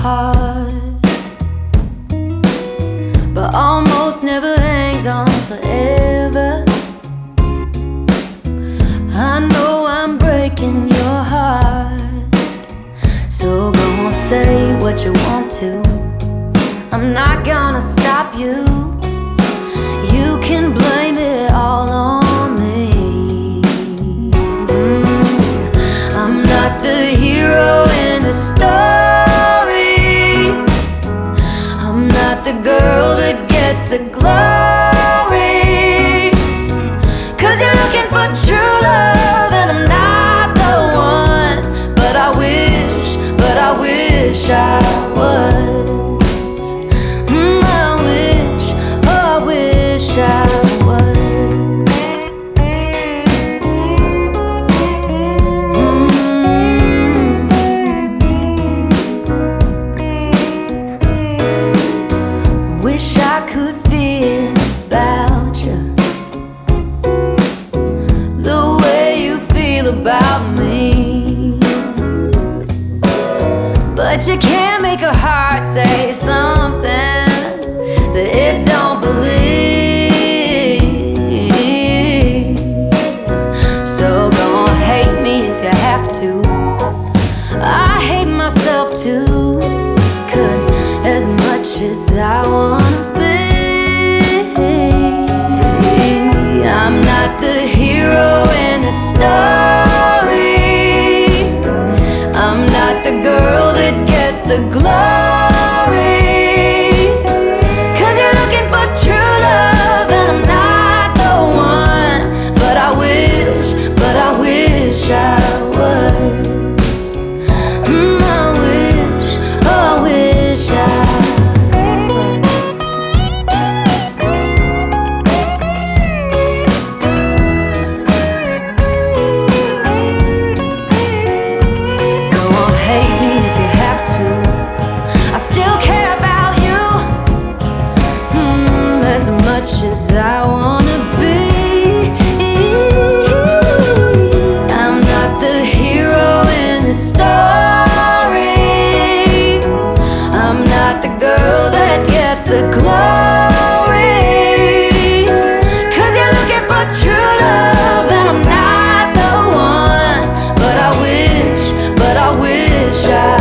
heart, but almost never hangs on forever. I know I'm breaking your heart, so go on, say what you want to. I'm not gonna stop you. You can blame it all on me. I'm not the hero in the story. I'm not the girl that gets the glory. 'Cause you're looking for true love and I'm not the one. But I wish I was. I wish I was. Wish I could feel about you the way you feel about me, but you can't make a heart say something that it don't believe. So go on, hate me if you have to. I hate myself too, 'cause as much as I wanna be, I'm not the hero in the story. I'm not the girl that gets the glory. 'Cause you're looking for true love and I'm not the one. But I wish I was. I wish I was. Go on, hate me if you have to. I still care about you as much as I wanna be. I'm not the hero in the story. I'm not the girl that gets the glory. 'Cause you're looking for true love and I'm not the one. But I wish I